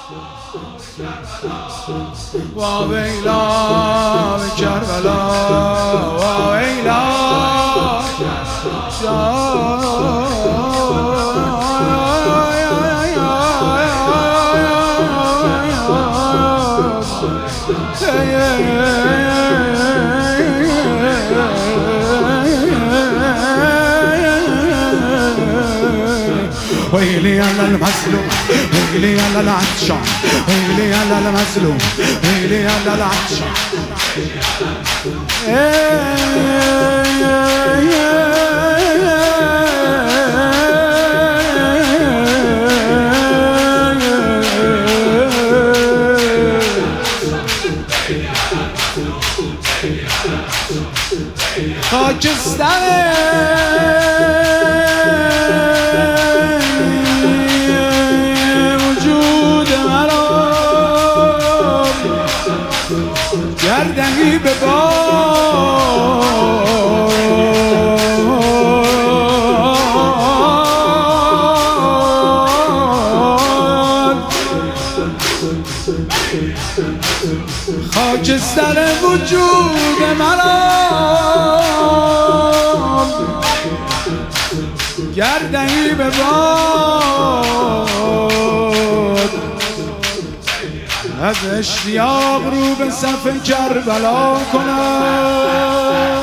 وا ویلا به کربلا وا ویلا ويلي على المظلوم ويلي على العطشان ويلي على المظلوم ويلي على العطشان خاکستر گردنی به باد خاکستر وجود مرا گردنی به باد از اشتیاق رو به صف کربلا کنم